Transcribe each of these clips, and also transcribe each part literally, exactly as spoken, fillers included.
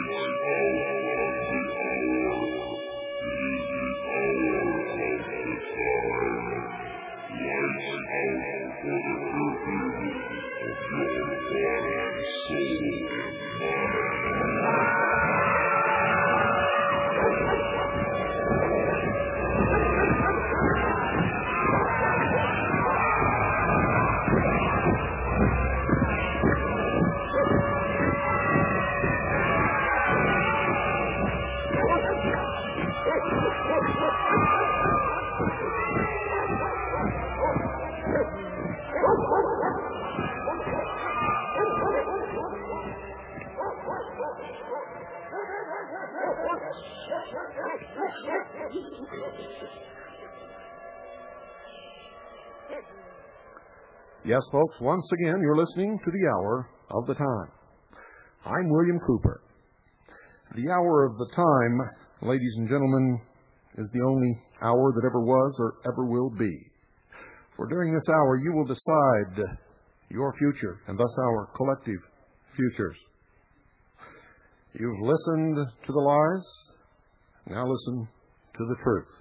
Yes, folks, once again, you're listening to the Hour of the Time. I'm William Cooper. The Hour of the Time, ladies and gentlemen, is the only hour that ever was or ever will be. For during this hour, you will decide your future and thus our collective futures. You've listened to the lies. Now listen to the truth.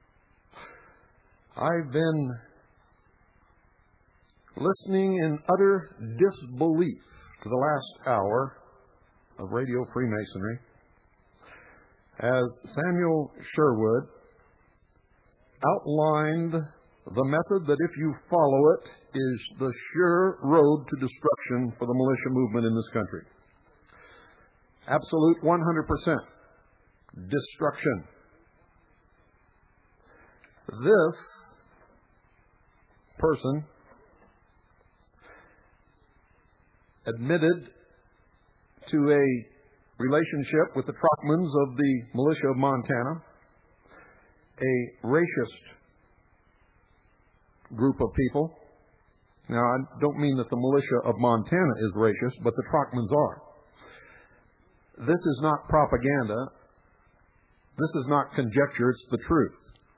I've been listening in utter disbelief to the last hour of Radio Freemasonry as Samuel Sherwood outlined the method that, if you follow it, is the sure road to destruction for the militia movement in this country. Absolute one hundred percent destruction. This person admitted to a relationship with the Trockmans of the militia of Montana, a racist group of people. Now, I don't mean that the militia of Montana is racist, but the Trockmans are. This is not propaganda. This is not conjecture. It's the truth.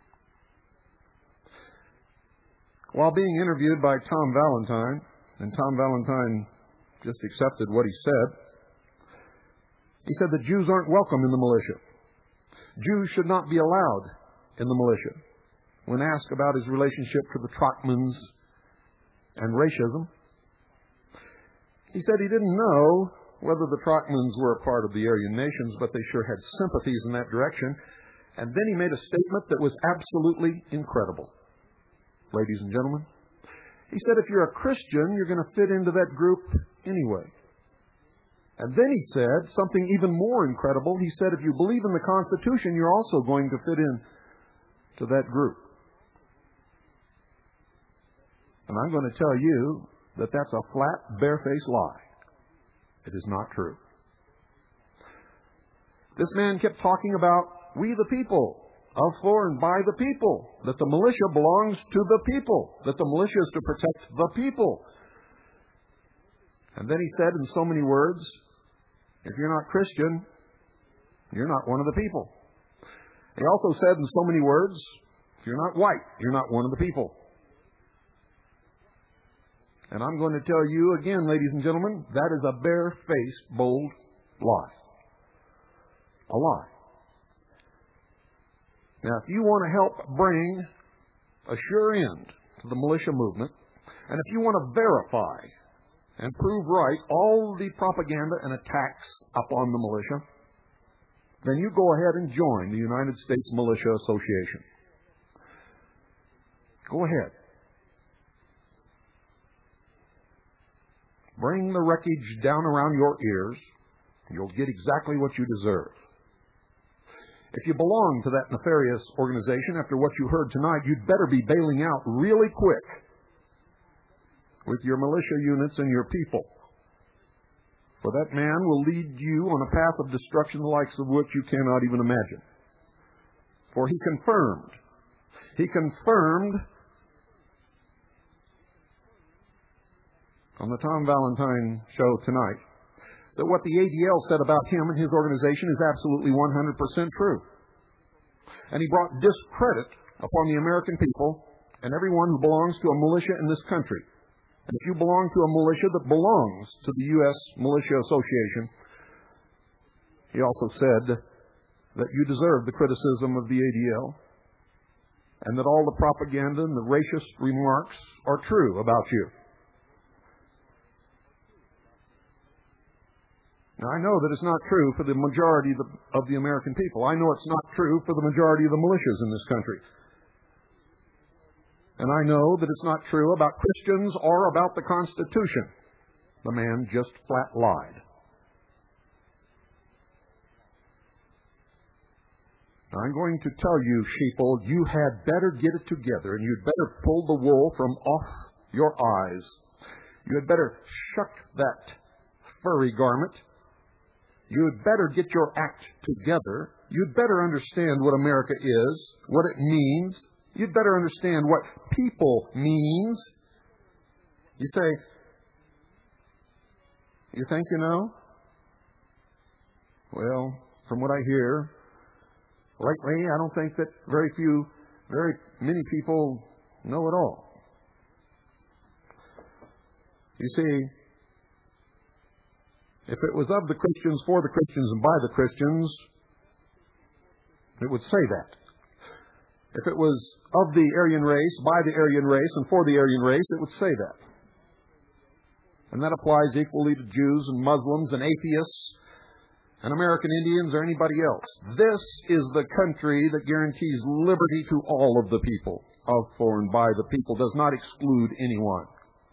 While being interviewed by Tom Valentine, and Tom Valentine just accepted what he said, he said that Jews aren't welcome in the militia. Jews should not be allowed in the militia. When asked about his relationship to the Trockmans and racism, he said he didn't know whether the Trockmans were a part of the Aryan nations, but they sure had sympathies in that direction. And then he made a statement that was absolutely incredible. Ladies and gentlemen, he said if you're a Christian, you're going to fit into that group anyway. And then he said something even more incredible. He said if you believe in the Constitution, you're also going to fit in to that group. And I'm going to tell you that that's a flat, barefaced lie. It is not true. This man kept talking about we the people, of, for, and by the people, that the militia belongs to the people, that the militia is to protect the people. And then he said in so many words, if you're not Christian, you're not one of the people. He also said in so many words, if you're not white, you're not one of the people. And I'm going to tell you again, ladies and gentlemen, that is a bare-faced, bold lie. A lie. Now, if you want to help bring a sure end to the militia movement, and if you want to verify and prove right all the propaganda and attacks upon the militia, then you go ahead and join the United States Militia Association. Go ahead. Bring the wreckage down around your ears. You'll get exactly what you deserve. If you belong to that nefarious organization after what you heard tonight, you'd better be bailing out really quick with your militia units and your people. For that man will lead you on a path of destruction the likes of which you cannot even imagine. For he confirmed, he confirmed on the Tom Valentine show tonight that what the A D L said about him and his organization is absolutely one hundred percent true. And he brought discredit upon the American people and everyone who belongs to a militia in this country. And if you belong to a militia that belongs to the U S Militia Association, He also said that you deserve the criticism of the A D L and that all the propaganda and the racist remarks are true about you. Now, I know that it's not true for the majority of the, of the American people. I know it's not true for the majority of the militias in this country. And I know that it's not true about Christians or about the Constitution. The man just flat lied. I'm going to tell you, sheeple, you had better get it together, and you'd better pull the wool from off your eyes. You had better shuck that furry garment. You'd better get your act together. You'd better understand what America is, what it means. You'd better understand what people means. You say, you think you know? Well, from what I hear, lately, I don't think that very few, very many people know it all. You see, if it was of the Christians, for the Christians, and by the Christians, it would say that. If it was of the Aryan race, by the Aryan race, and for the Aryan race, it would say that. And that applies equally to Jews and Muslims and atheists and American Indians or anybody else. This is the country that guarantees liberty to all of the people, of, for, and by the people, does not exclude anyone.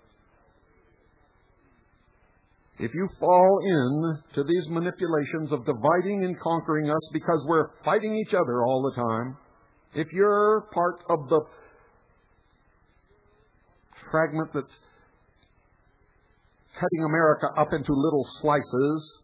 If you fall in to these manipulations of dividing and conquering us because we're fighting each other all the time, if you're part of the fragment that's cutting America up into little slices,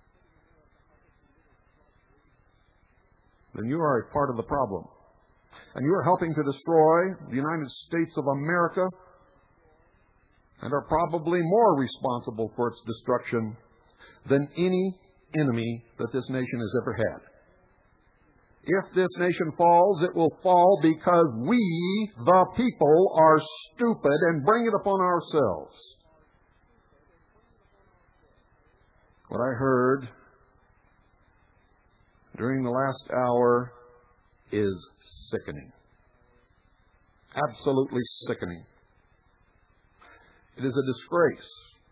then you are a part of the problem. And you are helping to destroy the United States of America and are probably more responsible for its destruction than any enemy that this nation has ever had. If this nation falls, it will fall because we, the people, are stupid and bring it upon ourselves. What I heard during the last hour is sickening. Absolutely sickening. It is a disgrace.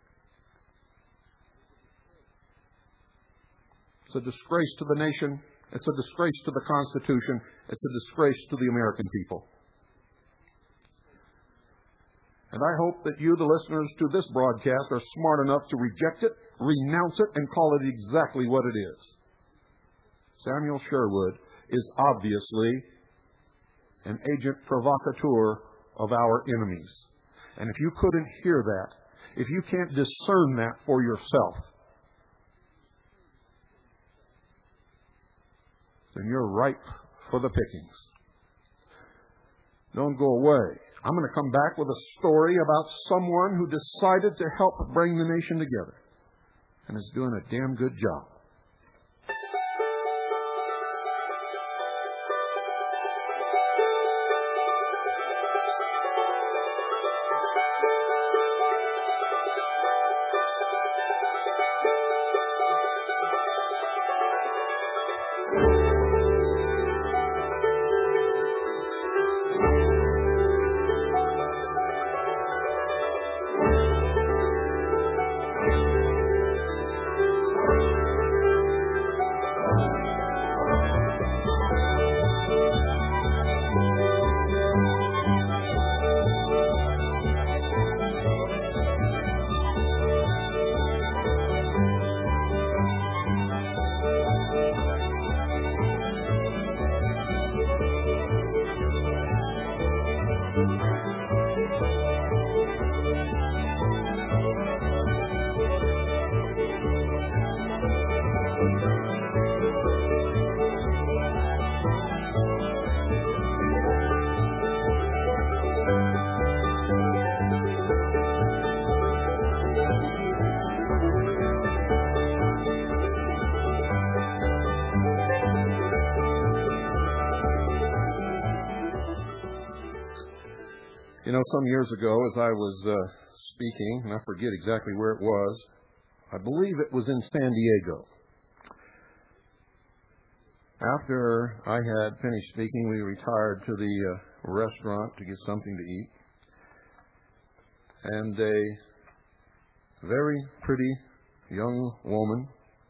It's a disgrace to the nation. It's a disgrace to the Constitution. It's a disgrace to the American people. And I hope that you, the listeners to this broadcast, are smart enough to reject it, renounce it, and call it exactly what it is. Samuel Sherwood is obviously an agent provocateur of our enemies. And if you couldn't hear that, if you can't discern that for yourself, then you're ripe for the pickings. Don't go away. I'm going to come back with a story about someone who decided to help bring the nation together and is doing a damn good job. You know, some years ago, as I was uh, speaking, and I forget exactly where it was, I believe it was in San Diego. After I had finished speaking, we retired to the uh, restaurant to get something to eat. And a very pretty young woman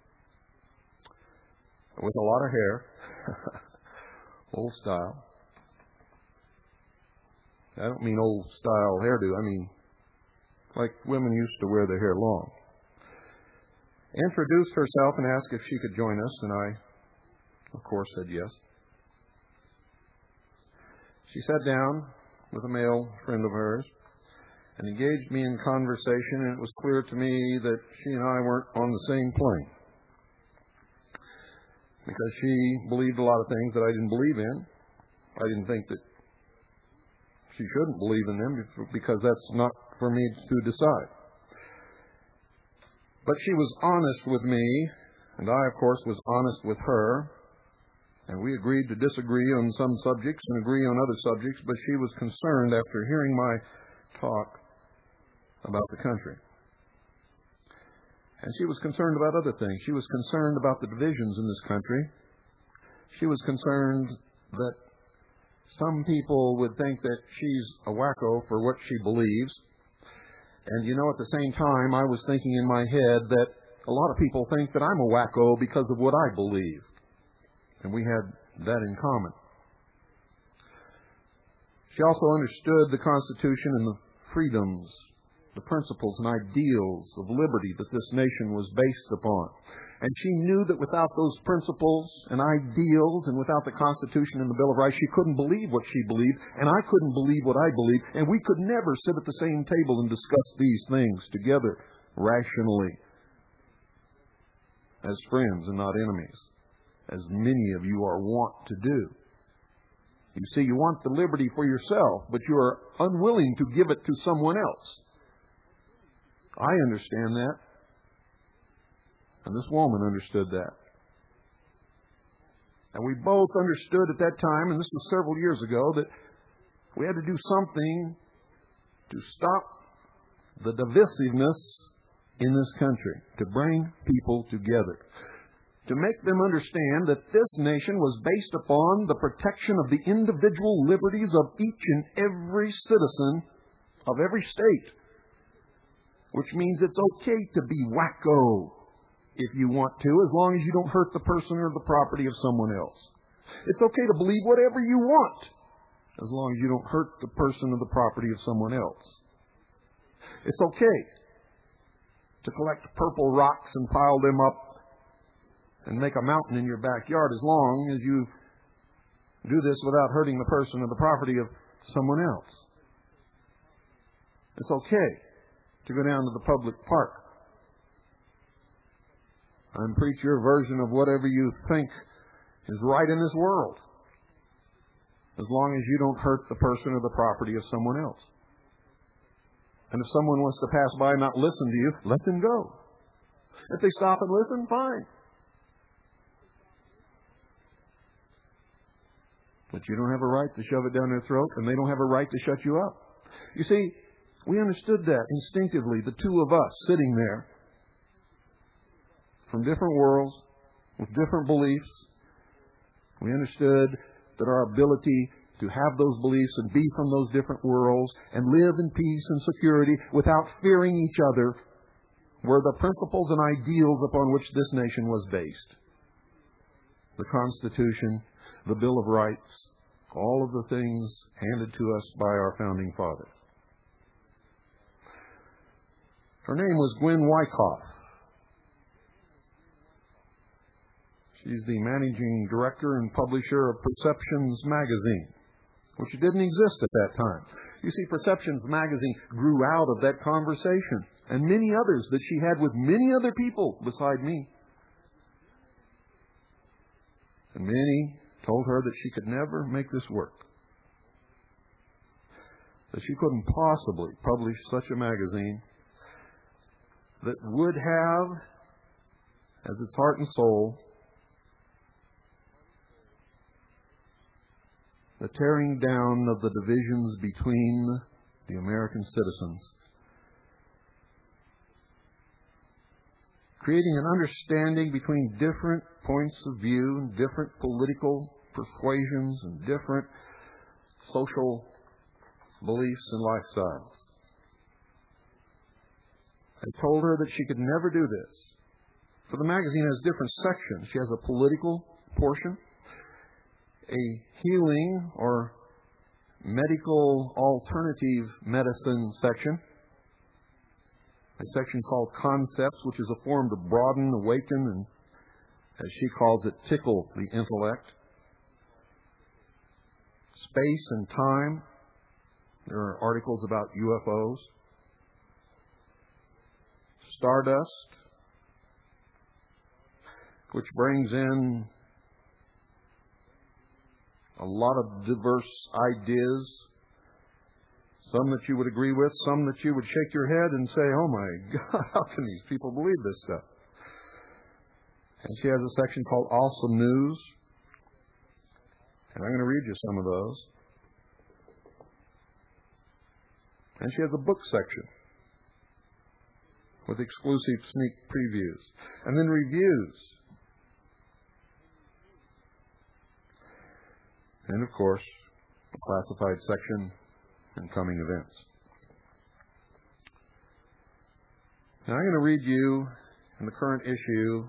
with a lot of hair, old style. I don't mean old style hairdo, I mean like women used to wear their hair long. Introduced herself and asked if she could join us, and I, of course, said yes. She sat down with a male friend of hers and engaged me in conversation, and it was clear to me that she and I weren't on the same plane, because she believed a lot of things that I didn't believe in. I didn't think that she shouldn't believe in them, because that's not for me to decide. But she was honest with me, and I, of course, was honest with her, and we agreed to disagree on some subjects and agree on other subjects, but she was concerned after hearing my talk about the country. And she was concerned about other things. She was concerned about the divisions in this country. She was concerned that some people would think that she's a wacko for what she believes. And, you know, at the same time, I was thinking in my head that a lot of people think that I'm a wacko because of what I believe. And we had that in common. She also understood the Constitution and the freedoms, the principles and ideals of liberty that this nation was based upon. And she knew that without those principles and ideals and without the Constitution and the Bill of Rights, she couldn't believe what she believed, and I couldn't believe what I believed, and we could never sit at the same table and discuss these things together rationally as friends and not enemies, as many of you are wont to do. You see, you want the liberty for yourself, but you are unwilling to give it to someone else. I understand that. And this woman understood that. And we both understood at that time, and this was several years ago, that we had to do something to stop the divisiveness in this country, to bring people together, to make them understand that this nation was based upon the protection of the individual liberties of each and every citizen of every state, which means it's okay to be wacko if you want to, as long as you don't hurt the person or the property of someone else. It's okay to believe whatever you want, as long as you don't hurt the person or the property of someone else. It's okay to collect purple rocks and pile them up and make a mountain in your backyard, as long as you do this without hurting the person or the property of someone else. It's okay to go down to the public park and preach your version of whatever you think is right in this world, as long as you don't hurt the person or the property of someone else. And if someone wants to pass by and not listen to you, let them go. If they stop and listen, fine. But you don't have a right to shove it down their throat, and they don't have a right to shut you up. You see, we understood that instinctively, the two of us sitting there from different worlds, with different beliefs. We understood that our ability to have those beliefs and be from those different worlds and live in peace and security without fearing each other were the principles and ideals upon which this nation was based. The Constitution, the Bill of Rights, all of the things handed to us by our founding fathers. Her name was Gwen Wyckoff. She's the managing director and publisher of Perceptions magazine, which didn't exist at that time. You see, Perceptions magazine grew out of that conversation and many others that she had with many other people beside me. And many told her that she could never make this work, that she couldn't possibly publish such a magazine that would have as its heart and soul the tearing down of the divisions between the American citizens creating an understanding between different points of view and different political persuasions and different social beliefs and lifestyles. I told her that she could never do this, for the magazine has different sections. She has a political portion, a healing or medical alternative medicine section, a section called Concepts, which is a form to broaden, awaken, and, as she calls it, tickle the intellect. Space and Time. There are articles about U F Os. Stardust, which brings in a lot of diverse ideas, some that you would agree with, some that you would shake your head and say, oh my God, how can these people believe this stuff? And she has a section called Awesome News, and I'm going to read you some of those. And she has a book section with exclusive sneak previews, and then reviews. And, of course, a classified section and coming events. Now, I'm going to read you, in the current issue,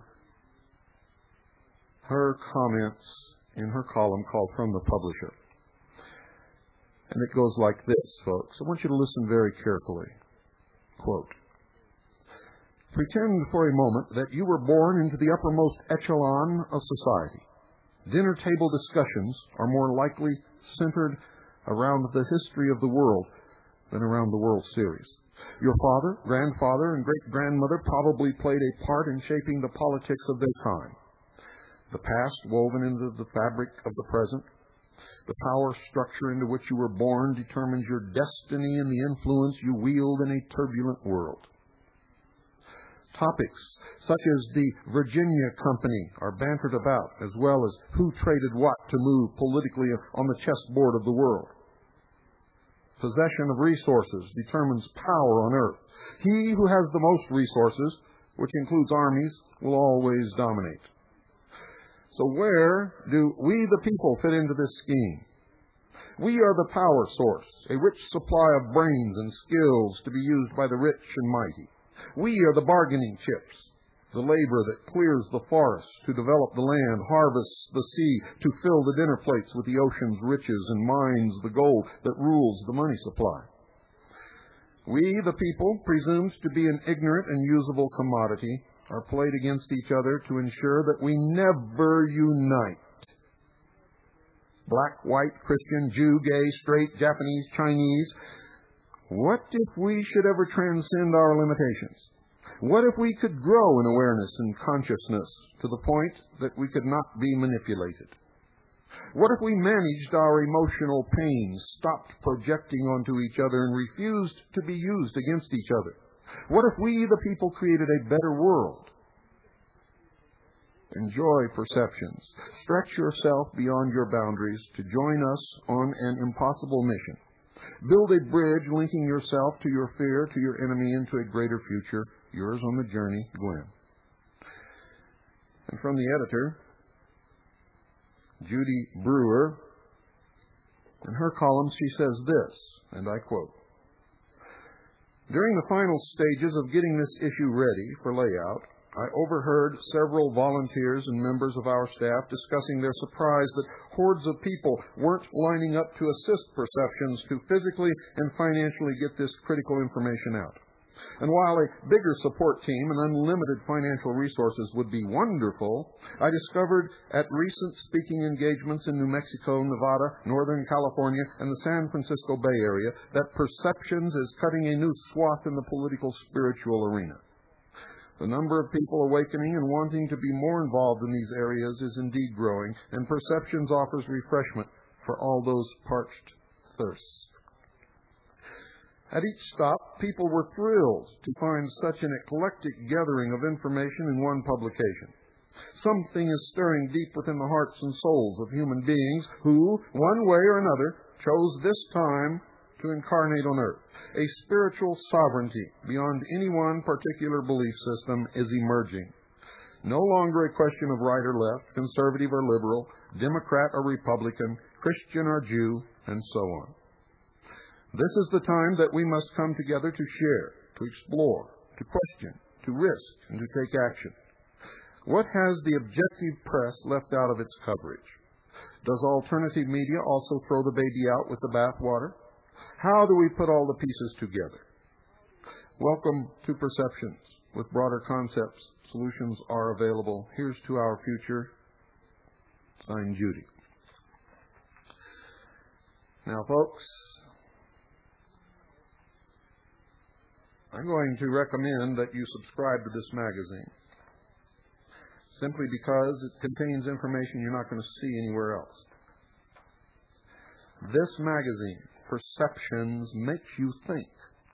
her comments in her column called From the Publisher. And it goes like this, folks. I want you to listen very carefully. Quote, pretend for a moment that you were born into the uppermost echelon of society. Dinner table discussions are more likely centered around the history of the world than around the World Series. Your father, grandfather, and great-grandmother probably played a part in shaping the politics of their time. The past woven into the fabric of the present. The power structure into which you were born determines your destiny and the influence you wield in a turbulent world. Topics such as the Virginia Company are bantered about, as well as who traded what to move politically on the chessboard of the world. Possession of resources determines power on earth. He who has the most resources, which includes armies, will always dominate. So where do we the people fit into this scheme? We are the power source, a rich supply of brains and skills to be used by the rich and mighty. We are the bargaining chips, the labor that clears the forests to develop the land, harvests the sea to fill the dinner plates with the ocean's riches, and mines the gold that rules the money supply. We, the people, presumed to be an ignorant and usable commodity, are played against each other to ensure that we never unite. Black, white, Christian, Jew, gay, straight, Japanese, Chinese. What if we should ever transcend our limitations? What if we could grow in awareness and consciousness to the point that we could not be manipulated? What if we managed our emotional pain, stopped projecting onto each other, and refused to be used against each other? What if we, the people, created a better world? Enjoy perceptions. Stretch yourself beyond your boundaries to join us on an impossible mission. Build a bridge linking yourself to your fear, to your enemy, and to a greater future. Yours on the journey, Gwen. And from the editor, Judy Brewer, in her column she says this, and I quote, during the final stages of getting this issue ready for layout, I overheard several volunteers and members of our staff discussing their surprise that hordes of people weren't lining up to assist Perceptions to physically and financially get this critical information out. And while a bigger support team and unlimited financial resources would be wonderful, I discovered at recent speaking engagements in New Mexico, Nevada, Northern California, and the San Francisco Bay Area that Perceptions is cutting a new swath in the political spiritual arena. The number of people awakening and wanting to be more involved in these areas is indeed growing, and Perceptions offers refreshment for all those parched thirsts. At each stop, people were thrilled to find such an eclectic gathering of information in one publication. Something is stirring deep within the hearts and souls of human beings who, one way or another, chose this time to incarnate on earth. A spiritual sovereignty beyond any one particular belief system is emerging. No longer a question of right or left, conservative or liberal, Democrat or Republican, Christian or Jew, and so on. This is the time that we must come together to share, to explore, to question, to risk, and to take action. What has the objective press left out of its coverage? Does alternative media also throw the baby out with the bathwater? How do we put all the pieces together? Welcome to Perceptions. With broader concepts, solutions are available. Here's to our future. Signed, Judy. Now, folks, I'm going to recommend that you subscribe to this magazine, simply because it contains information you're not going to see anywhere else. This magazine, Perceptions, makes you think.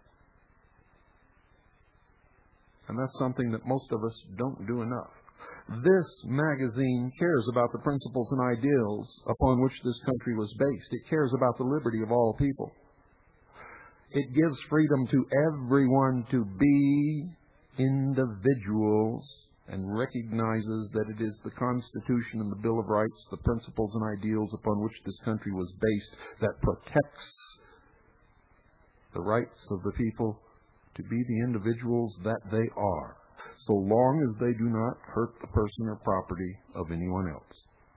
And that's something that most of us don't do enough. This magazine cares about the principles and ideals upon which this country was based. It cares about the liberty of all people. It gives freedom to everyone to be individuals and recognizes that it is the Constitution and the Bill of Rights, the principles and ideals upon which this country was based, that protects the rights of the people to be the individuals that they are, so long as they do not hurt the person or property of anyone else.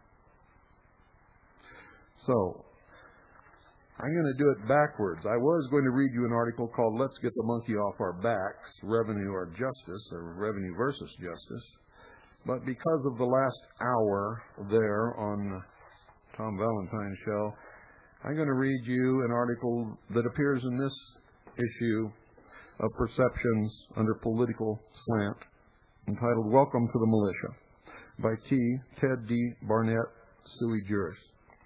So, I'm going to do it backwards. I was going to read you an article called Let's Get the Monkey Off Our Backs, Revenue or Justice, or Revenue versus Justice. But because of the last hour there on Tom Valentine's show, I'm going to read you an article that appears in this issue of Perceptions under Political Slant, entitled Welcome to the Militia, by T. Ted D. Barnett, sui juris.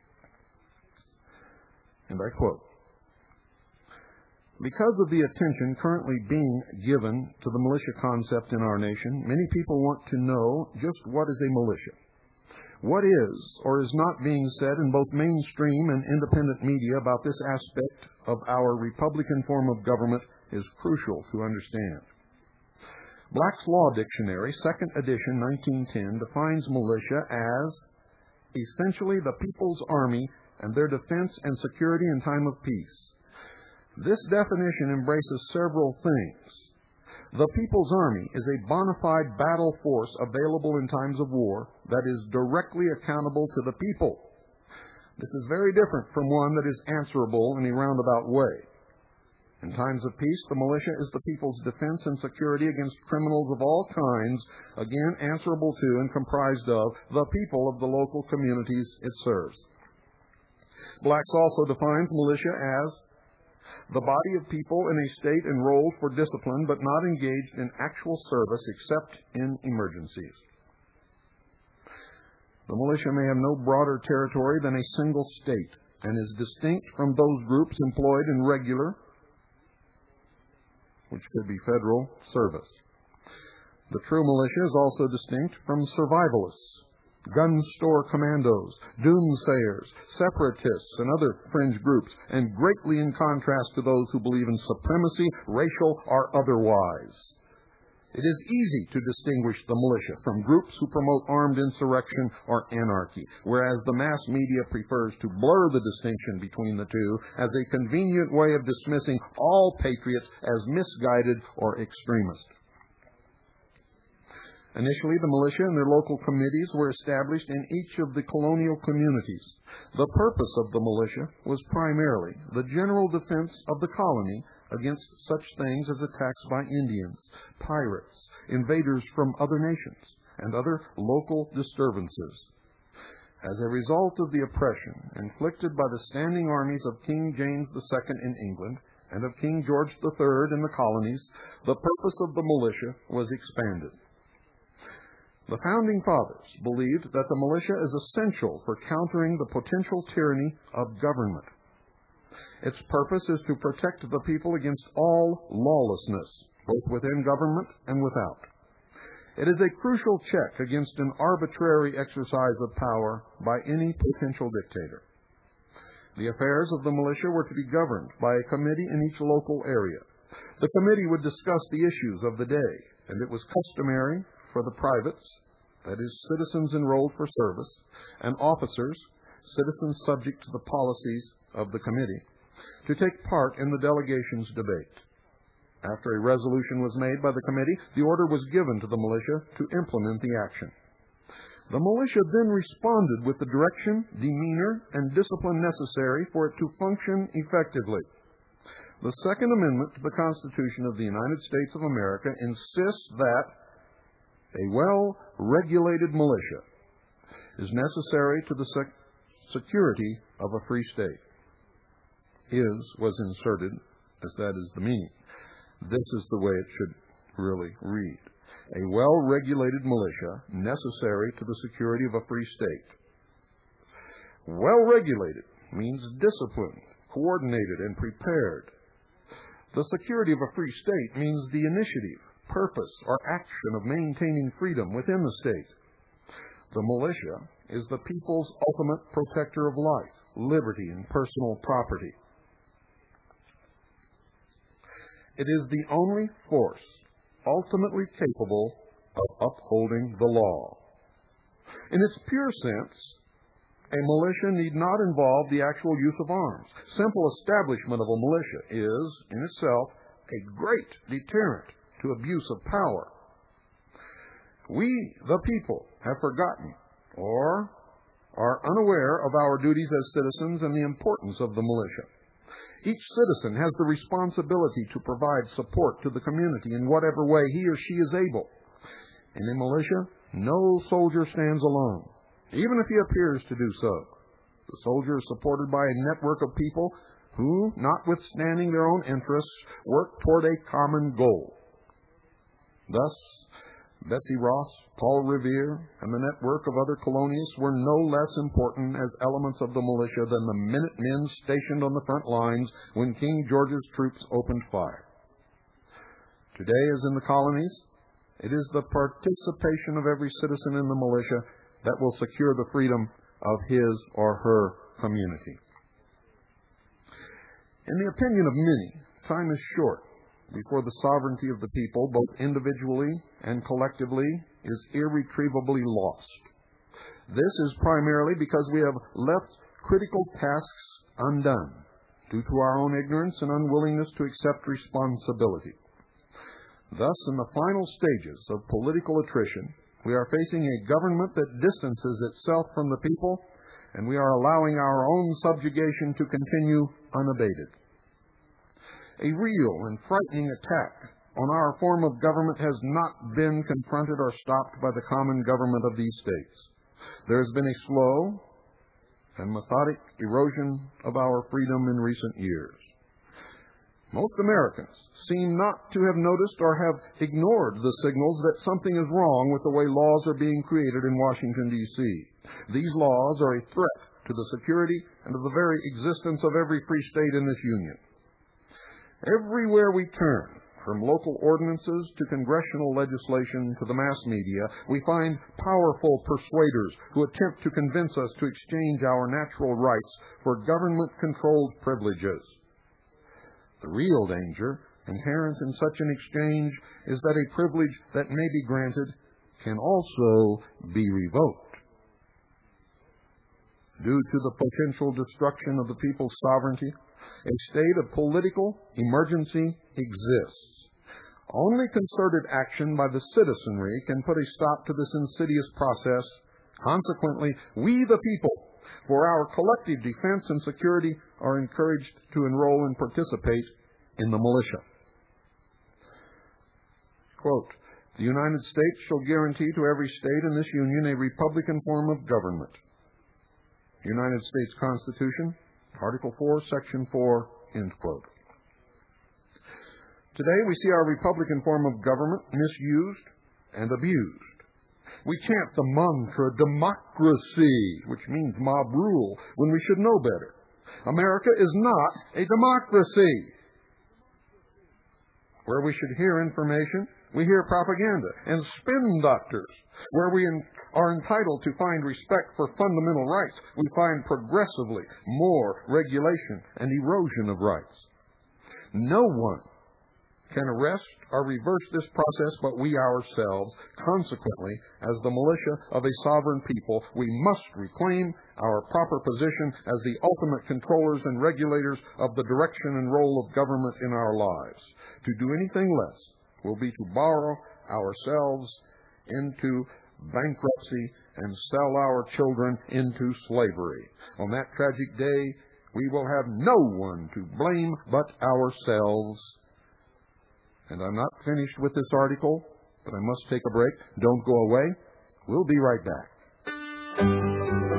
And I quote, "Because of the attention currently being given to the militia concept in our nation, many people want to know just what is a militia. What is or is not being said in both mainstream and independent media about this aspect of our Republican form of government is crucial to understand. Black's Law Dictionary, second edition, nineteen ten, defines militia as essentially the people's army and their defense and security in time of peace. This definition embraces several things. The People's Army is a bona fide battle force available in times of war that is directly accountable to the people. This is very different from one that is answerable in a roundabout way. In times of peace, the militia is the people's defense and security against criminals of all kinds, again answerable to and comprised of the people of the local communities it serves. Blacks also defines militia as the body of people in a state enrolled for discipline but not engaged in actual service except in emergencies. The militia may have no broader territory than a single state and is distinct from those groups employed in regular, which could be federal, service. The true militia is also distinct from survivalists, gun store commandos, doomsayers, separatists, and other fringe groups, and greatly in contrast to those who believe in supremacy, racial or otherwise. It is easy to distinguish the militia from groups who promote armed insurrection or anarchy, whereas the mass media prefers to blur the distinction between the two as a convenient way of dismissing all patriots as misguided or extremist. Initially, the militia and their local committees were established in each of the colonial communities. The purpose of the militia was primarily the general defense of the colony against such things as attacks by Indians, pirates, invaders from other nations, and other local disturbances. As a result of the oppression inflicted by the standing armies of King James the Second in England and of King George the Third in the colonies, the purpose of the militia was expanded. The Founding Fathers believed that the militia is essential for countering the potential tyranny of government. Its purpose is to protect the people against all lawlessness, both within government and without. It is a crucial check against an arbitrary exercise of power by any potential dictator. The affairs of the militia were to be governed by a committee in each local area. The committee would discuss the issues of the day, and it was customary for the privates, that is, citizens enrolled for service, and officers, citizens subject to the policies of the committee, to take part in the delegation's debate. After a resolution was made by the committee, the order was given to the militia to implement the action. The militia then responded with the direction, demeanor, and discipline necessary for it to function effectively. The Second Amendment to the Constitution of the United States of America insists that a well-regulated militia is necessary to the sec- security of a free state. Is was inserted, as that is the meaning. This is the way it should really read. A well-regulated militia necessary to the security of a free state. Well-regulated means disciplined, coordinated, and prepared. The security of a free state means the initiative, purpose, or action of maintaining freedom within the state. The militia is the people's ultimate protector of life, liberty, and personal property. It is the only force ultimately capable of upholding the law. In its pure sense, a militia need not involve the actual use of arms. Simple establishment of a militia is, in itself, a great deterrent to abuse of power. We, the people, have forgotten or are unaware of our duties as citizens and the importance of the militia. Each citizen has the responsibility to provide support to the community in whatever way he or she is able. In a militia, no soldier stands alone, even if he appears to do so. The soldier is supported by a network of people who, notwithstanding their own interests, work toward a common goal. Thus, Betsy Ross, Paul Revere, and the network of other colonists were no less important as elements of the militia than the Minutemen stationed on the front lines when King George's troops opened fire. Today, as in the colonies, it is the participation of every citizen in the militia that will secure the freedom of his or her community. In the opinion of many, time is short before the sovereignty of the people, both individually and collectively, is irretrievably lost. This is primarily because we have left critical tasks undone due to our own ignorance and unwillingness to accept responsibility. Thus, in the final stages of political attrition, we are facing a government that distances itself from the people, and we are allowing our own subjugation to continue unabated. A real and frightening attack on our form of government has not been confronted or stopped by the common government of these states. There has been a slow and methodic erosion of our freedom in recent years. Most Americans seem not to have noticed or have ignored the signals that something is wrong with the way laws are being created in Washington, D C These laws are a threat to the security and to the very existence of every free state in this union. Everywhere we turn, from local ordinances to congressional legislation to the mass media, we find powerful persuaders who attempt to convince us to exchange our natural rights for government-controlled privileges. The real danger inherent in such an exchange is that a privilege that may be granted can also be revoked. Due to the potential destruction of the people's sovereignty, a state of political emergency exists. Only concerted action by the citizenry can put a stop to this insidious process. Consequently, we the people, for our collective defense and security, are encouraged to enroll and participate in the militia. Quote, "The United States shall guarantee to every state in this union a republican form of government." United States Constitution, Article four, Section four, end quote. Today we see our republican form of government misused and abused. We chant the mantra democracy, which means mob rule, when we should know better. America is not a democracy. Where we should hear information We hear propaganda and spin doctors. Where we are entitled to find respect for fundamental rights, we find progressively more regulation and erosion of rights. No one can arrest or reverse this process but we ourselves. Consequently, as the militia of a sovereign people, we must reclaim our proper position as the ultimate controllers and regulators of the direction and role of government in our lives. To do anything less will be to borrow ourselves into bankruptcy and sell our children into slavery. On that tragic day, we will have no one to blame but ourselves. And I'm not finished with this article, but I must take a break. Don't go away. We'll be right back.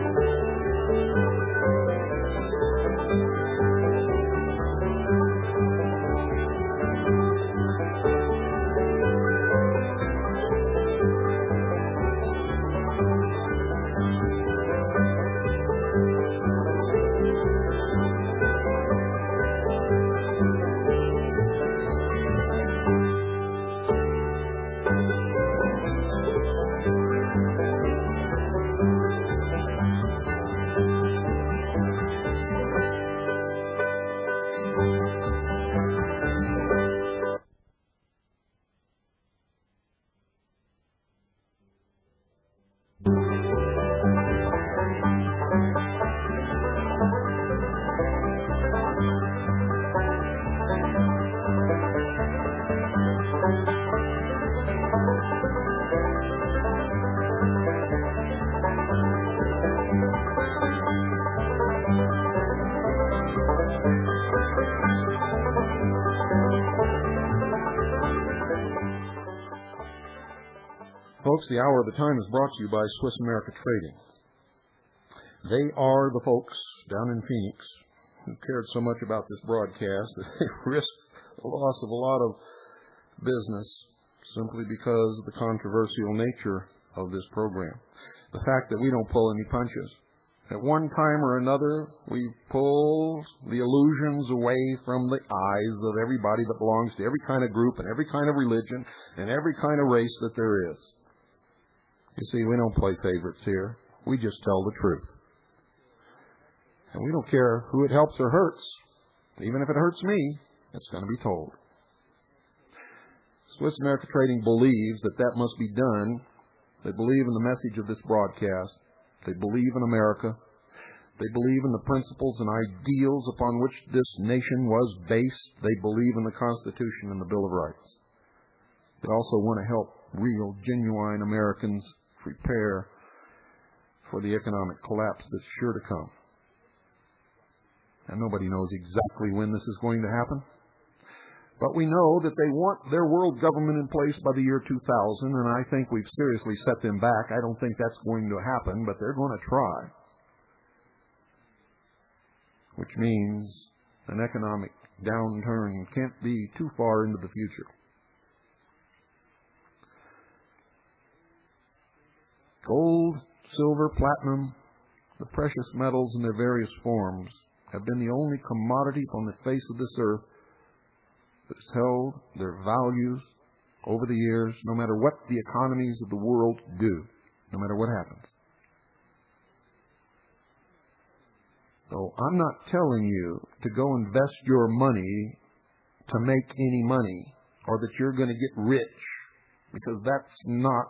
Folks, the Hour of the Time is brought to you by Swiss America Trading. They are the folks down in Phoenix who cared so much about this broadcast that they risked the loss of a lot of business simply because of the controversial nature of this program. The fact that we don't pull any punches. At one time or another, we pull the illusions away from the eyes of everybody that belongs to every kind of group and every kind of religion and every kind of race that there is. You see, we don't play favorites here. We just tell the truth. And we don't care who it helps or hurts. Even if it hurts me, it's going to be told. Swiss America Trading believes that that must be done. They believe in the message of this broadcast. They believe in America. They believe in the principles and ideals upon which this nation was based. They believe in the Constitution and the Bill of Rights. They also want to help real, genuine Americans prepare for the economic collapse that's sure to come. And nobody knows exactly when this is going to happen. But we know that they want their world government in place by the year two thousand, and I think we've seriously set them back. I don't think that's going to happen, but they're going to try. Which means an economic downturn can't be too far into the future. Gold, silver, platinum, the precious metals in their various forms have been the only commodity on the face of this earth that has held their values over the years, no matter what the economies of the world do, no matter what happens. So I'm not telling you to go invest your money to make any money or that you're going to get rich, because that's not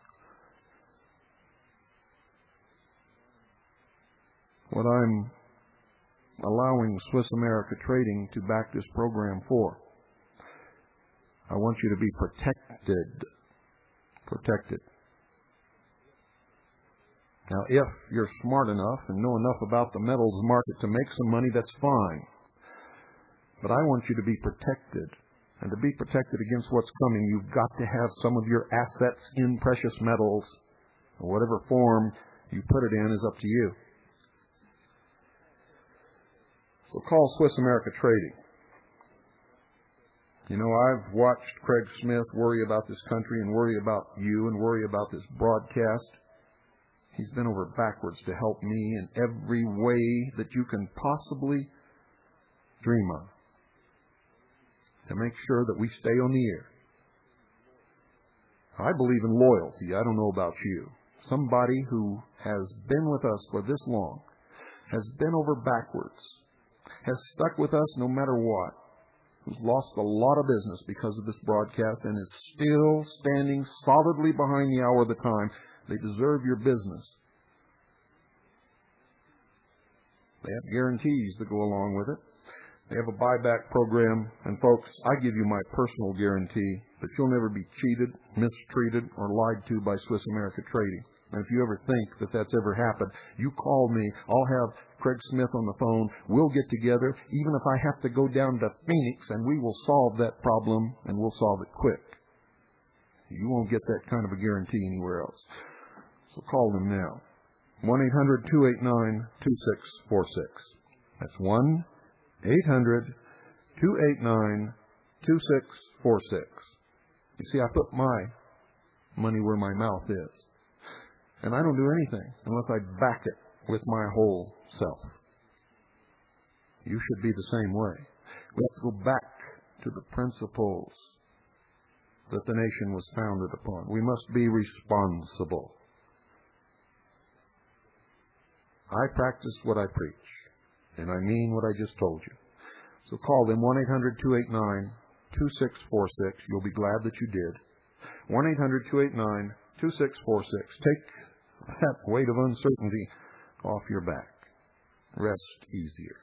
what I'm allowing Swiss America Trading to back this program for. I want you to be protected. Protected. Now, if you're smart enough and know enough about the metals market to make some money, that's fine. But I want you to be protected. And to be protected against what's coming, you've got to have some of your assets in precious metals. Whatever form you put it in is up to you. So call Swiss America Trading. You know, I've watched Craig Smith worry about this country and worry about you and worry about this broadcast. He's been over backwards to help me in every way that you can possibly dream of, to make sure that we stay on the air. I believe in loyalty. I don't know about you. Somebody who has been with us for this long, has been over backwards, has stuck with us no matter what, who's lost a lot of business because of this broadcast and is still standing solidly behind the hour of the time. They deserve your business. They have guarantees that go along with it. They have a buyback program. And folks, I give you my personal guarantee that you'll never be cheated, mistreated, or lied to by Swiss America Trading. And if you ever think that that's ever happened, you call me. I'll have Craig Smith on the phone. We'll get together, even if I have to go down to Phoenix, and we will solve that problem, and we'll solve it quick. You won't get that kind of a guarantee anywhere else. So call them now. one eight hundred two eight nine two six four six. That's one eight hundred two eight nine two six four six. You see, I put my money where my mouth is. And I don't do anything unless I back it with my whole self. You should be the same way. We have to go back to the principles that the nation was founded upon. We must be responsible. I practice what I preach, and I mean what I just told you. So call them, one eight hundred two eight nine two six four six. You'll be glad that you did. one eight hundred two eight nine two six four six. Take that weight of uncertainty off your back. Rest easier.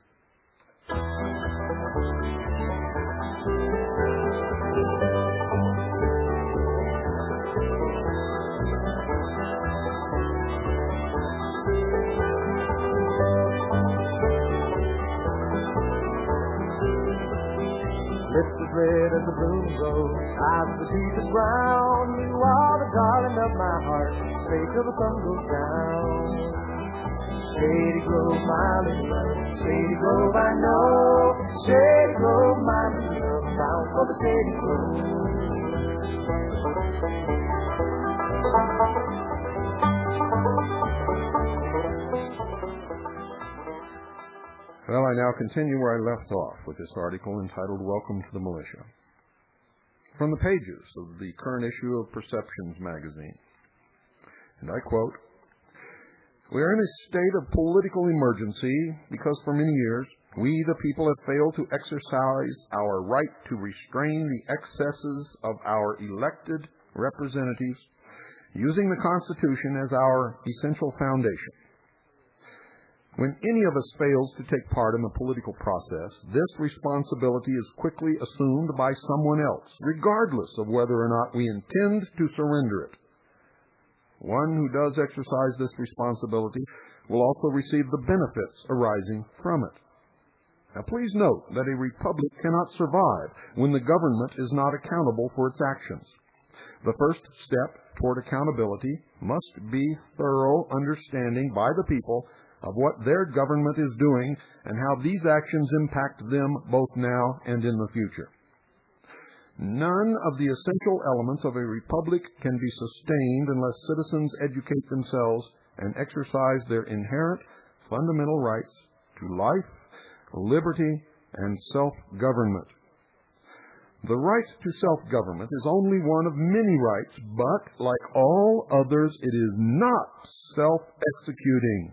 Lips as red as the bloom rose, eyes the deepest brown. You are the darling of my heart, stay till the sun goes down. Shady Grove, my little love, Shady Grove, I know. Shady Grove, my little love, bound for the Shady Grove. Well, I now continue where I left off with this article entitled Welcome to the Militia. From the pages of the current issue of Perceptions magazine. And I quote, "We are in a state of political emergency because for many years we, the people, have failed to exercise our right to restrain the excesses of our elected representatives using the Constitution as our essential foundation. When any of us fails to take part in the political process, this responsibility is quickly assumed by someone else, regardless of whether or not we intend to surrender it. One who does exercise this responsibility will also receive the benefits arising from it. Now, please note that a republic cannot survive when the government is not accountable for its actions. The first step toward accountability must be thorough understanding by the people of what their government is doing and how these actions impact them both now and in the future. None of the essential elements of a republic can be sustained unless citizens educate themselves and exercise their inherent fundamental rights to life, liberty, and self-government. The right to self-government is only one of many rights, but like all others, it is not self-executing.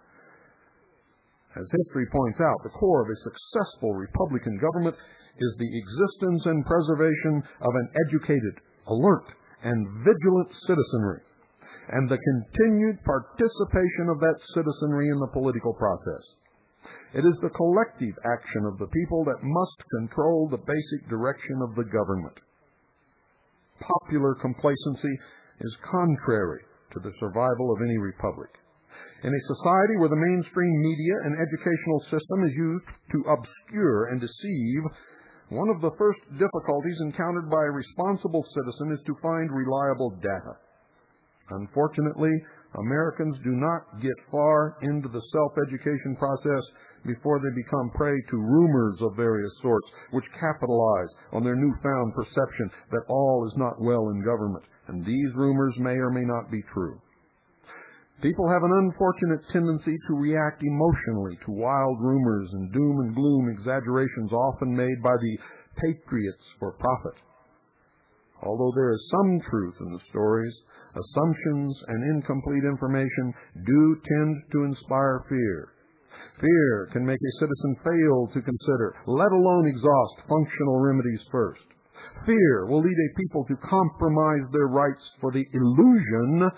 As history points out, the core of a successful Republican government is the existence and preservation of an educated, alert, and vigilant citizenry, and the continued participation of that citizenry in the political process. It is the collective action of the people that must control the basic direction of the government. Popular complacency is contrary to the survival of any republic. In a society where the mainstream media and educational system is used to obscure and deceive, one of the first difficulties encountered by a responsible citizen is to find reliable data. Unfortunately, Americans do not get far into the self-education process before they become prey to rumors of various sorts, which capitalize on their newfound perception that all is not well in government, and these rumors may or may not be true. People have an unfortunate tendency to react emotionally to wild rumors and doom and gloom exaggerations often made by the patriots for profit. although there is some truth in the stories, assumptions and incomplete information do tend to inspire fear. Fear can make a citizen fail to consider, let alone exhaust, functional remedies first. Fear will lead a people to compromise their rights for the illusion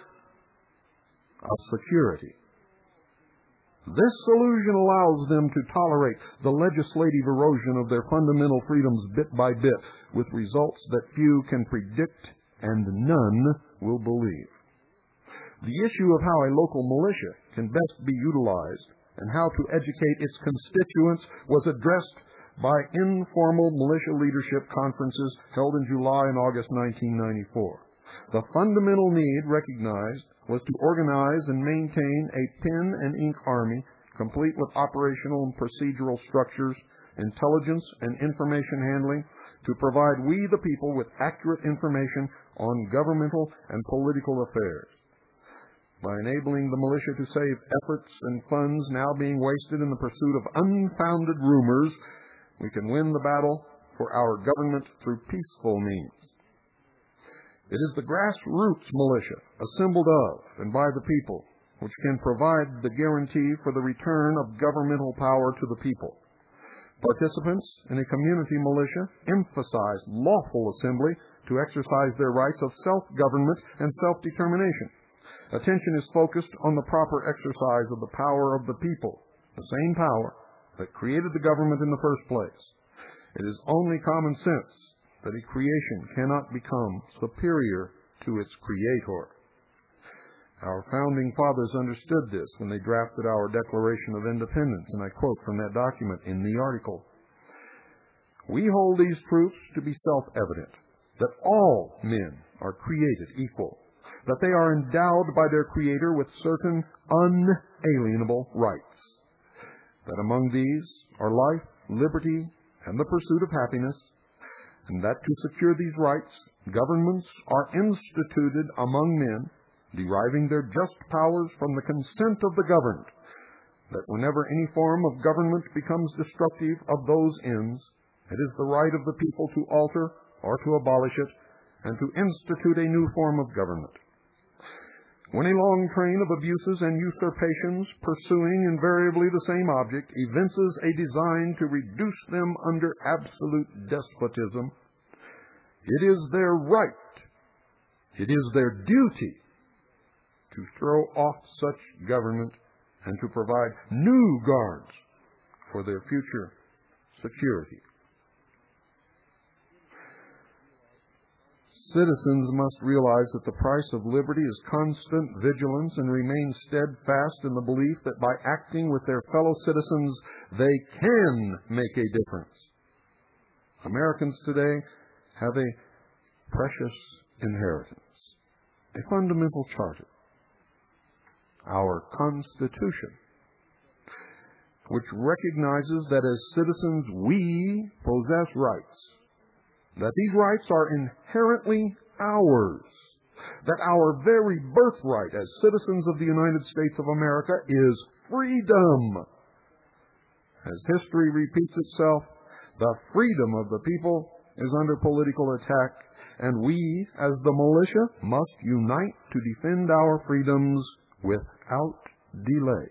of security. This illusion allows them to tolerate the legislative erosion of their fundamental freedoms bit by bit, with results that few can predict and none will believe. The issue of how a local militia can best be utilized and how to educate its constituents was addressed by informal militia leadership conferences held in July and August nineteen ninety-four. The fundamental need recognized was to organize and maintain a pen and ink army, complete with operational and procedural structures, intelligence and information handling, to provide we the people with accurate information on governmental and political affairs. By enabling the militia to save efforts and funds now being wasted in the pursuit of unfounded rumors, we can win the battle for our government through peaceful means. It is the grassroots militia, assembled of and by the people, which can provide the guarantee for the return of governmental power to the people. Participants in a community militia emphasize lawful assembly to exercise their rights of self-government and self-determination. Attention is focused on the proper exercise of the power of the people, the same power that created the government in the first place. It is only common sense that a creation cannot become superior to its creator. Our founding fathers understood this when they drafted our Declaration of Independence, and I quote from that document in the article. We hold these truths to be self-evident, that all men are created equal, that they are endowed by their Creator with certain unalienable rights, that among these are life, liberty, and the pursuit of happiness, and that to secure these rights, governments are instituted among men, deriving their just powers from the consent of the governed, that whenever any form of government becomes destructive of those ends, it is the right of the people to alter or to abolish it, and to institute a new form of government. When a long train of abuses and usurpations, pursuing invariably the same object, evinces a design to reduce them under absolute despotism, it is their right, it is their duty to throw off such government and to provide new guards for their future security. Citizens must realize that the price of liberty is constant vigilance and remain steadfast in the belief that by acting with their fellow citizens, they can make a difference. Americans today have a precious inheritance, a fundamental charter, our Constitution, which recognizes that as citizens we possess rights, that these rights are inherently ours, that our very birthright as citizens of the United States of America is freedom. As history repeats itself, the freedom of the people is under political attack, and we, as the militia, must unite to defend our freedoms without delay.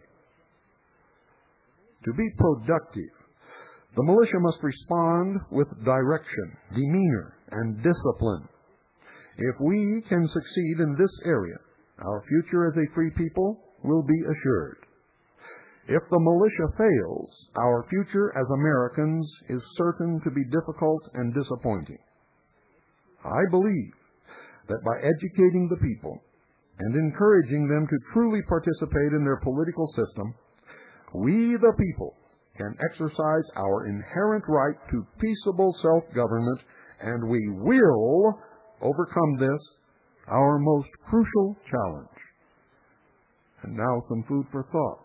To be productive, the militia must respond with direction, demeanor, and discipline. If we can succeed in this area, our future as a free people will be assured. If the militia fails, our future as Americans is certain to be difficult and disappointing. I believe that by educating the people and encouraging them to truly participate in their political system, we, the people, can exercise our inherent right to peaceable self-government, and we will overcome this, our most crucial challenge. And now some food for thought.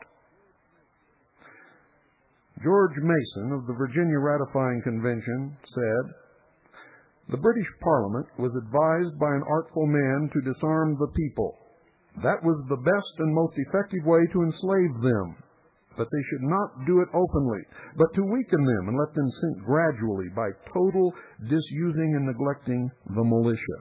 George Mason of the Virginia Ratifying Convention said, "The British Parliament was advised by an artful man to disarm the people. That was the best and most effective way to enslave them. but they should not do it openly, but to weaken them and let them sink gradually by total disusing and neglecting the militia.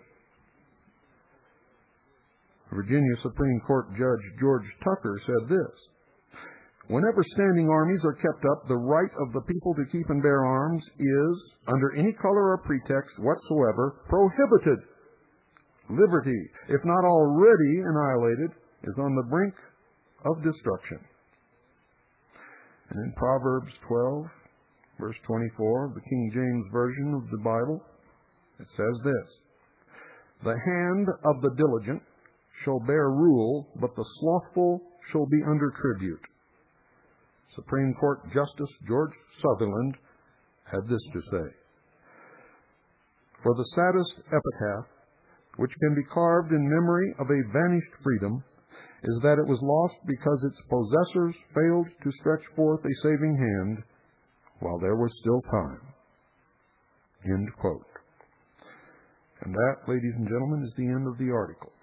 Virginia Supreme Court Judge George Tucker said this: "Whenever standing armies are kept up, the right of the people to keep and bear arms is, under any color or pretext whatsoever, prohibited. Liberty, if not already annihilated, is on the brink of destruction." And in Proverbs twelve, verse twenty-four, the King James Version of the Bible, it says this: "The hand of the diligent shall bear rule, but the slothful shall be under tribute." Supreme Court Justice George Sutherland had this to say: "For the saddest epitaph which can be carved in memory of a vanished freedom is that it was lost because its possessors failed to stretch forth a saving hand while there was still time." End quote. And that, ladies and gentlemen, is the end of the article.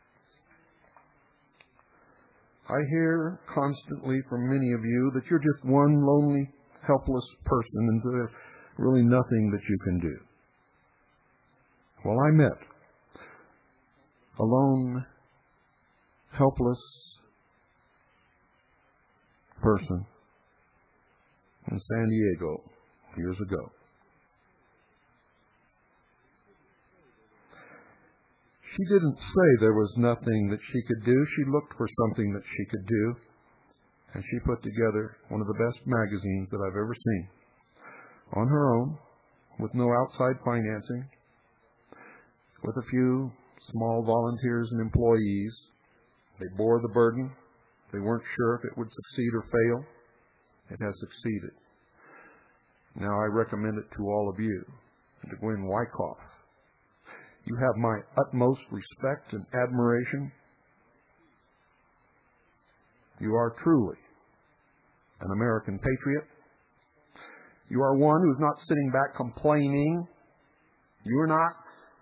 I hear constantly from many of you that you're just one lonely, helpless person and there's really nothing that you can do. Well, I met a lone, helpless person in San Diego years ago. She didn't say there was nothing that she could do. She looked for something that she could do, and she put together one of the best magazines that I've ever seen. On her own, with no outside financing, with a few small volunteers and employees. They bore the burden. They weren't sure if it would succeed or fail. It has succeeded. Now I recommend it to all of you and to Gwen Wyckoff. You have my utmost respect and admiration. You are truly an American patriot. You are one who's not sitting back complaining. You are not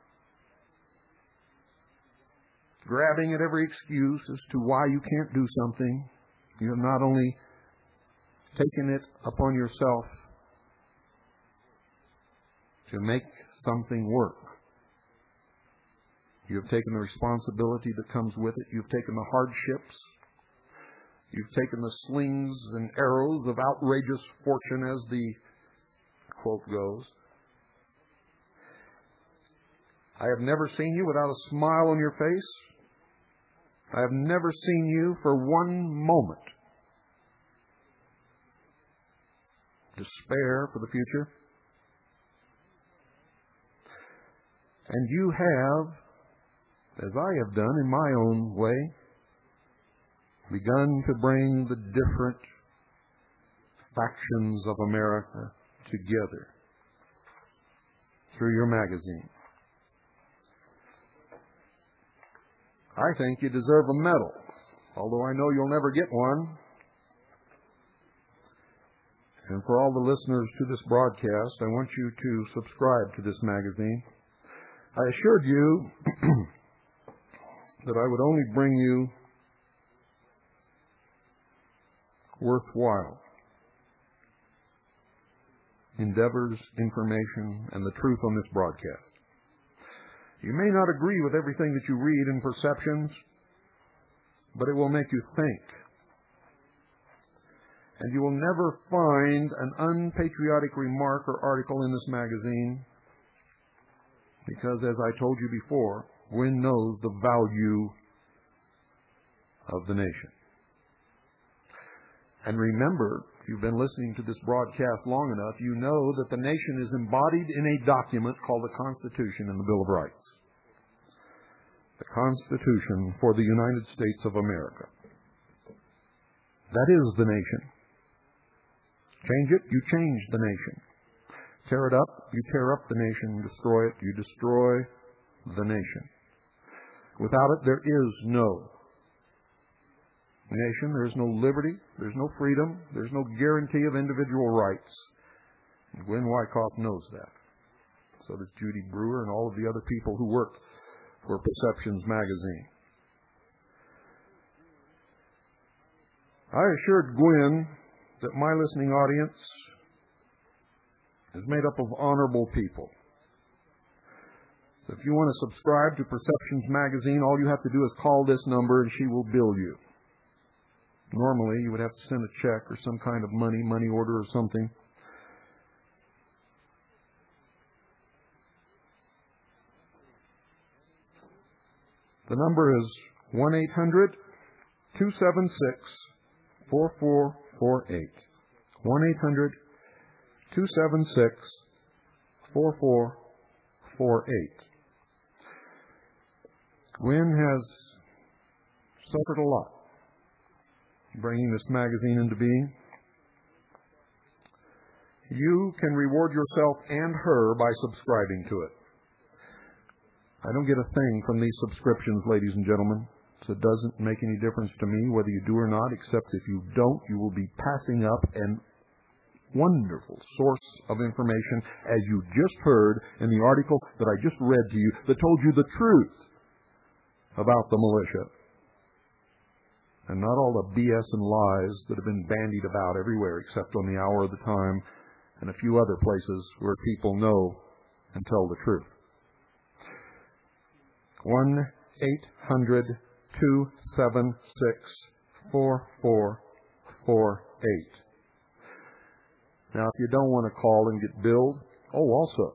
grabbing at every excuse as to why you can't do something. You have not only taken it upon yourself to make something work. You have taken the responsibility that comes with it. You've taken the hardships. You've taken the slings and arrows of outrageous fortune, as the quote goes. I have never seen you without a smile on your face. I have never seen you for one moment despair for the future. And you have, as I have done in my own way, begun to bring the different factions of America together through your magazine. I think you deserve a medal, although I know you'll never get one. And for all the listeners to this broadcast, I want you to subscribe to this magazine. I assured you that I would only bring you worthwhile endeavors, information, and the truth on this broadcast. You may not agree with everything that you read in Perceptions, but it will make you think. And you will never find an unpatriotic remark or article in this magazine, because, as I told you before, Gwen knows the value of the nation. And remember, if you've been listening to this broadcast long enough, you know that the nation is embodied in a document called the Constitution and the Bill of Rights. The Constitution for the United States of America. That is the nation. Change it, you change the nation. Tear it up, you tear up the nation. Destroy it, you destroy the nation. Without it, there is no nation, there's no liberty, there's no freedom, there's no guarantee of individual rights. And Gwen Wyckoff knows that. So does Judy Brewer and all of the other people who work for Perceptions magazine. I assured Gwen that my listening audience is made up of honorable people. So if you want to subscribe to Perceptions Magazine, all you have to do is call this number and she will bill you. Normally, you would have to send a check or some kind of money, money order or something. The number is one eight hundred two seven six four four four eight. one eight hundred two seven six four four four eight. Gwen has suffered a lot bringing this magazine into being. You can reward yourself and her by subscribing to it. I don't get a thing from these subscriptions, ladies and gentlemen, so it doesn't make any difference to me whether you do or not, except if you don't, you will be passing up an wonderful source of information, as you just heard in the article that I just read to you, that told you the truth about the militia. And not all the B S and lies that have been bandied about everywhere, except on the Hour of the Time and a few other places where people know and tell the truth. one eight hundred two seven six four four four eight. Now, if you don't want to call and get billed, oh, also,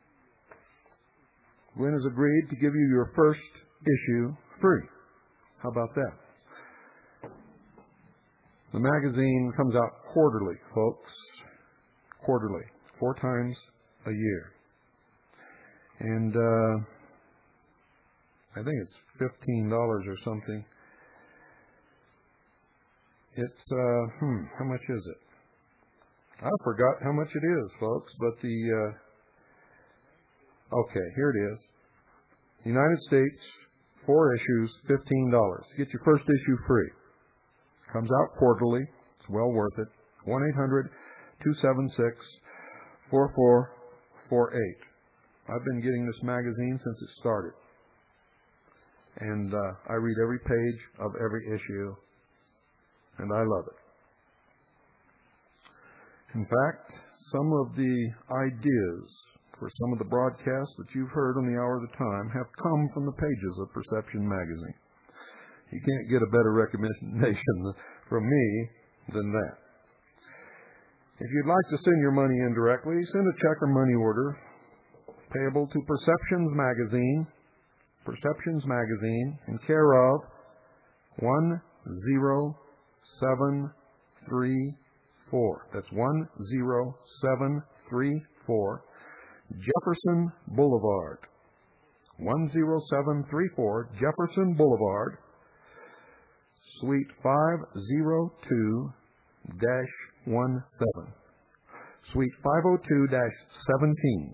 Gwen has agreed to give you your first issue free. How about that? The magazine comes out quarterly, folks. Quarterly. Four times a year. And uh, I think it's fifteen dollars or something. It's, uh, hmm, how much is it? I forgot how much it is, folks, but the, uh, okay, here it is. United States, four issues, fifteen dollars. Get your first issue free. Comes out quarterly. It's well worth it. one eight hundred two seven six four four four eight. I've been getting this magazine since it started. And uh, I read every page of every issue, and I love it. In fact, some of the ideas for some of the broadcasts that you've heard on the Hour of the Time have come from the pages of Perception Magazine. You can't get a better recommendation from me than that. If you'd like to send your money in directly, send a check or money order payable to Perceptions Magazine, Perceptions Magazine, in care of one zero seven three four. That's one zero seven three four, Jefferson Boulevard. one zero seven three four, Jefferson Boulevard, Suite five oh two dash seventeen. Suite five oh two dash seventeen.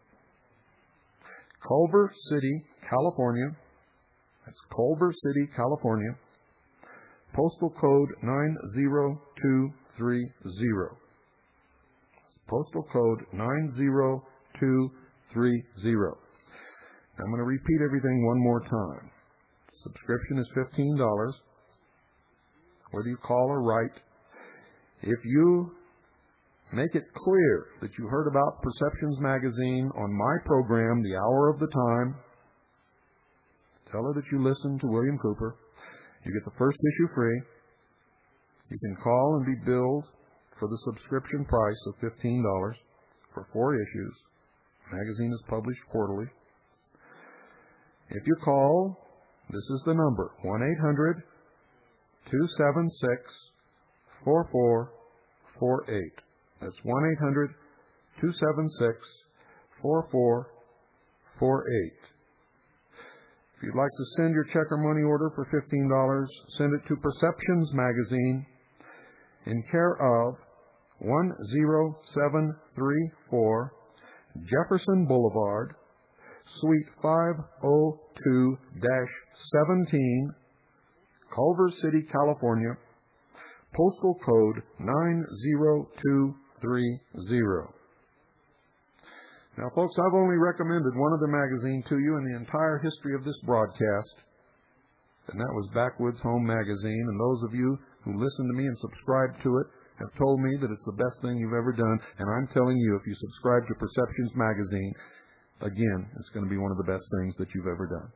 Culver City, California. That's Culver City, California. Postal code nine zero two three zero. Postal code nine zero two three zero. I'm going to repeat everything one more time. Subscription is fifteen dollars. Whether you call or write. If you make it clear that you heard about Perceptions Magazine on my program, The Hour of the Time, tell her that you listened to William Cooper. You get the first issue free. You can call and be billed for the subscription price of fifteen dollars for four issues. The magazine is published quarterly. If you call, this is the number, one eight hundred two seven six four four four eight. That's one eight hundred two seven six four four four eight. If you'd like to send your check or money order for fifteen dollars, send it to Perceptions Magazine in care of one zero seven three four, Jefferson Boulevard, Suite five oh two dash seventeen, Culver City, California, postal code nine zero two three zero. Now, folks, I've only recommended one other magazine to you in the entire history of this broadcast, and that was Backwoods Home Magazine. And those of you who listen to me and subscribe to it have told me that it's the best thing you've ever done, and I'm telling you, if you subscribe to Perceptions magazine, again, it's going to be one of the best things that you've ever done.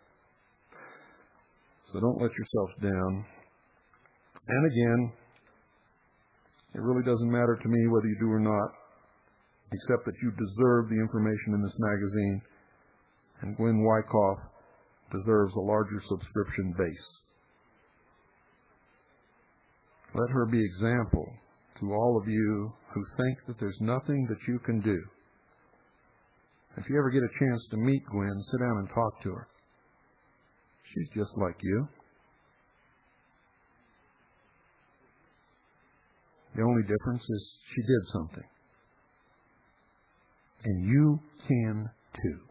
So don't let yourself down. And again, it really doesn't matter to me whether you do or not, except that you deserve the information in this magazine, and Gwen Wyckoff deserves a larger subscription base. Let her be example to all of you who think that there's nothing that you can do. If you ever get a chance to meet Gwen, sit down and talk to her. She's just like you. The only difference is she did something. And you can too.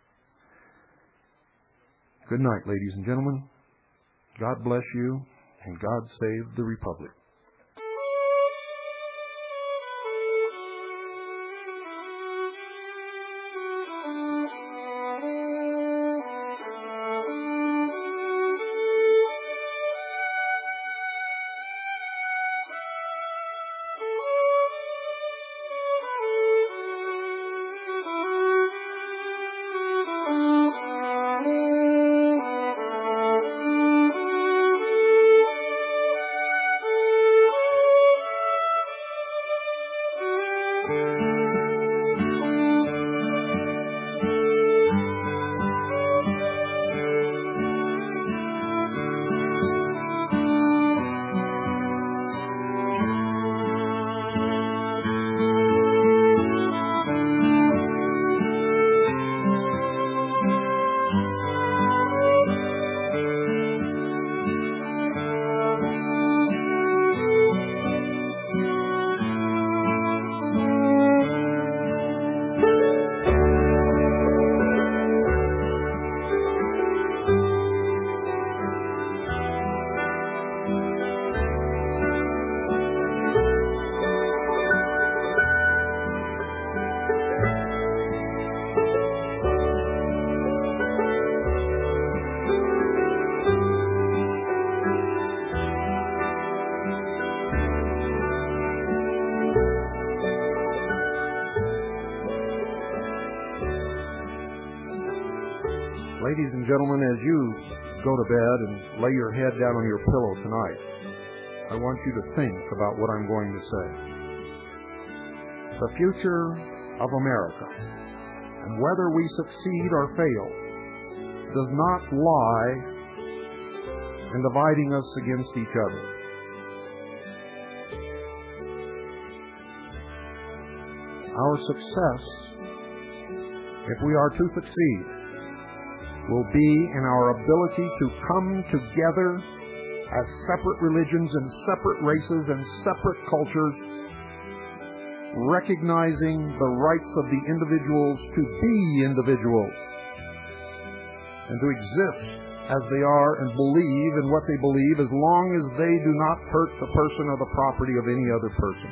Good night, ladies and gentlemen. God bless you, and God save the Republic. Ladies and gentlemen, as you go to bed and lay your head down on your pillow tonight, I want you to think about what I'm going to say. The future of America, and whether we succeed or fail, does not lie in dividing us against each other. Our success, if we are to succeed, will be in our ability to come together as separate religions and separate races and separate cultures, recognizing the rights of the individuals to be individuals and to exist as they are and believe in what they believe, as long as they do not hurt the person or the property of any other person.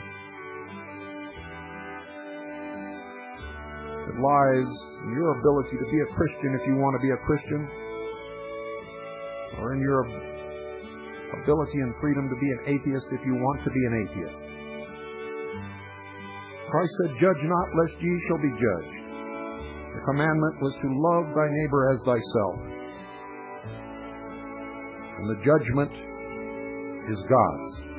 It lies in your ability to be a Christian if you want to be a Christian, or in your ability and freedom to be an atheist if you want to be an atheist. Christ said, "Judge not, lest ye shall be judged." The commandment was to love thy neighbor as thyself. And the judgment is God's.